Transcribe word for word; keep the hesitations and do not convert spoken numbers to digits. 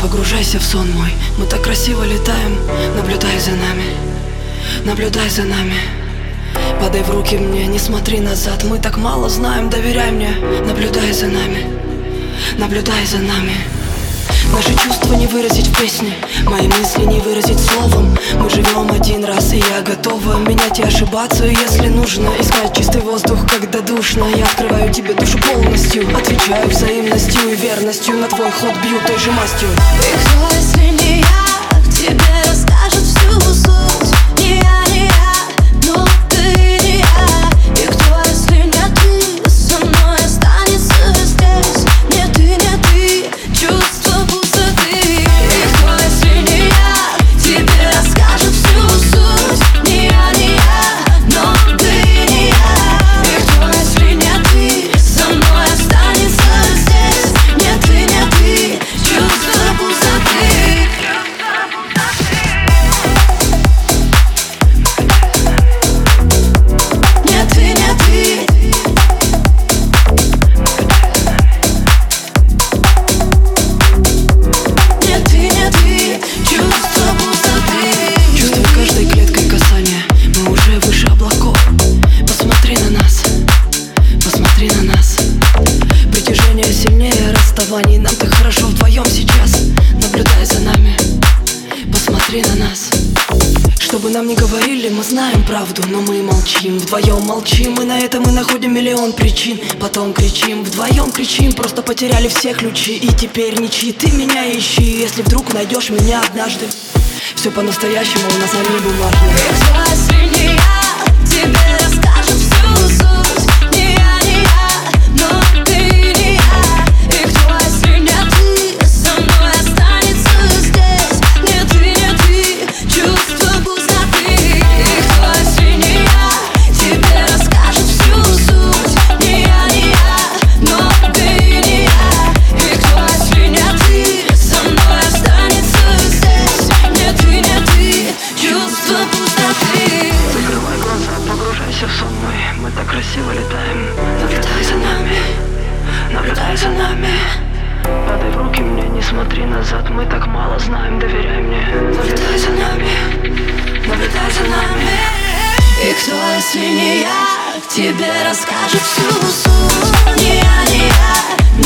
Погружайся в сон мой, мы так красиво летаем. Наблюдай за нами, наблюдай за нами. Подай в руки мне, не смотри назад. Мы так мало знаем, доверяй мне. Наблюдай за нами, наблюдай за нами. Наши чувства не выразить в песне, мои мысли не выразить словом. Мы живем один раз, и я готова менять и ошибаться, если нужно. Искать чистый воздух, когда душно. Я открываю тебе душу полностью, отвечаю взаимностью и верностью. На твой ход бью той же мастью. И кто, если не я, к тебе расскажет всю суть? Не я, не я, но ты не я. И кто, если не ты, со мной останется здесь? Не ты, не ты, чувство пустоты. И кто, если не я, к тебе расскажет всю суть? Не я, не я, но ты не я. И кто, если не ты, со мной останется здесь? Не ты, не ты, чувство пустоты. Не ты, не ты. Не ты, не ты, чувство пустоты. Чувствую каждой клеткой касания, мы уже выше облаков. Посмотри на нас, посмотри на нас. Притяжение сильнее расставаний. Нам так хорошо вдвоем сейчас. Наблюдай за нами, посмотри на нас. Что бы нам ни говорили, мы знаем правду, но мы молчим. Вдвоем молчим, и на это мы находим миллион причин. Потом кричим, вдвоем кричим. Просто потеряли все ключи, и теперь ничьи. Ты меня ищи, если вдруг найдешь меня однажды. Все по-настоящему у нас на не бумажно. И кто, если не я, к тебе расскажет всю суть? Не я, не я, но ты не я. И кто, если не ты, со мной останется здесь? Не ты, не ты, чувство пустоты. И кто, если не я, к тебе расскажет всю суть? Не я, не я, но ты не я. И кто, если не ты, со мной останется здесь? Не ты, не ты, чувство пустоты. Закрывай глаза, погружайся в сон мой. Мы так красиво летаем. Наблюдай за нами, наблюдай за нами. Подай в руки мне, не смотри назад. Мы так мало знаем, доверяй мне. Наблюдай за нами, наблюдай за нами. И кто, если не я, к тебе расскажет всю суть? Не я, не я,